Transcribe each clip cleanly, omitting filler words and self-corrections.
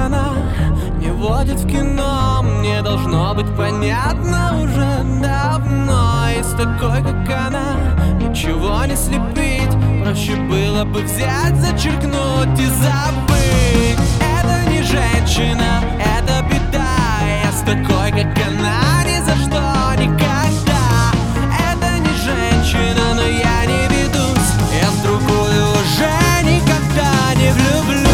она не водит в кино, мне должно быть понятно уже давно. И с такой, как она, ничего не слепить, проще было бы взять, зачеркнуть и забыть. Это не женщина, это беда. Я с такой, как она, ни за что никогда. Это не женщина, но я не ведусь, я в другую уже никогда не влюблюсь.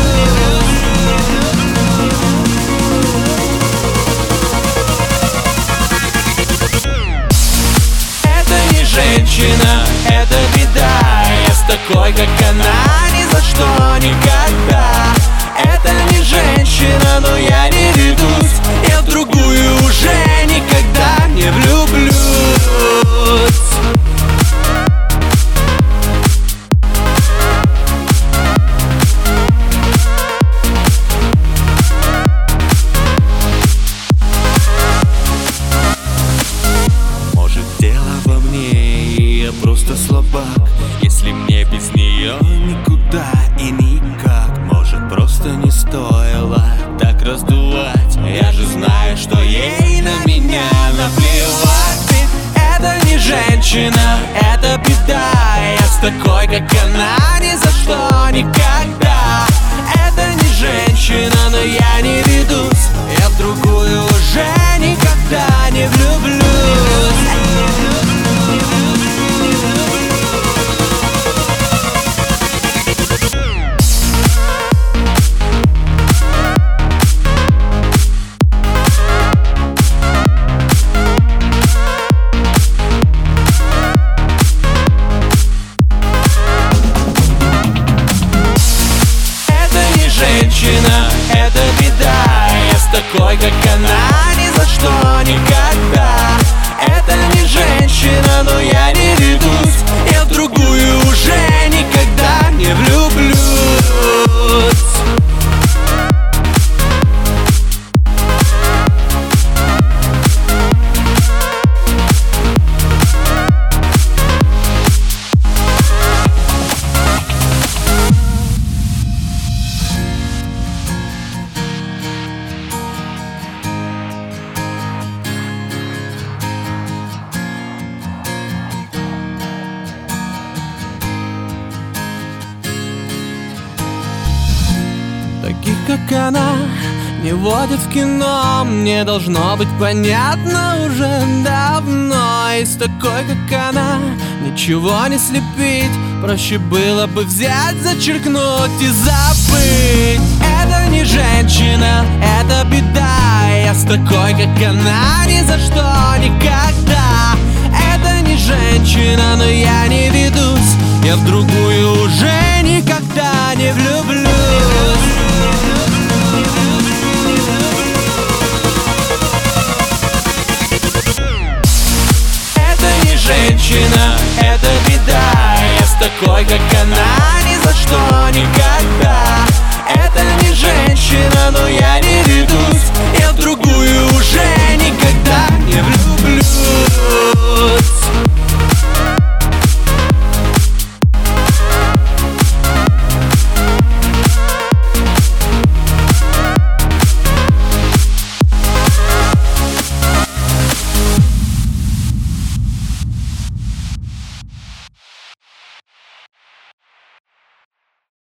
Это не женщина, это беда. Я с такой, как она, ни за что никогда. Это не женщина, но я не ведусь, я в другую уже никогда не влюблюсь. Может, дело во мне, и я просто слабак. Если мне без нее никуда и никак, может, просто не стоило так раздувать. Я же знаю, что ей на меня наплевать. Ведь это не женщина, это беда. Я с такой, как она, ни за что никогда. Это не женщина, но я не ведусь, я в другую уже никогда не влюблюсь. Женщина, это беда. Я с такой, как она, ни за что никогда. Это не женщина, но я не ведусь, я в другую уже никогда не влюблюсь. Таких, как она, не водят в кино, мне должно быть понятно уже давно. И с такой, как она, ничего не слепить, проще было бы взять, зачеркнуть и забыть. Это не женщина, это беда. Я с такой, как она, ни за что никогда. Это не женщина, но я не ведусь, я в другую уже никогда не влюблюсь. Это не женщина, это беда. Я с такой, как она, ни за что никогда.